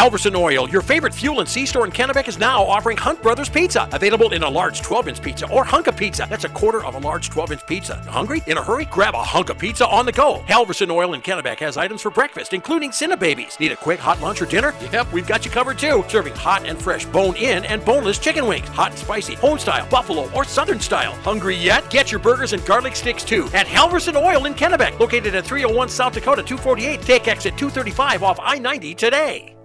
Halverson Oil, your favorite fuel and C-store in Kennebec, is now offering Hunt Brothers Pizza. Available in a large 12-inch pizza or hunk of pizza. That's a quarter of a large 12-inch pizza. Hungry? In a hurry? Grab a hunk of pizza on the go. Halverson Oil in Kennebec has items for breakfast, including Cinnababies. Need a quick hot lunch or dinner? Yep, we've got you covered too. Serving hot and fresh bone-in and boneless chicken wings. Hot and spicy, home-style, buffalo, or southern style. Hungry yet? Get your burgers and garlic sticks too at Halverson Oil in Kennebec. Located at 301 South Dakota 248. Take exit 235 off I-90 today.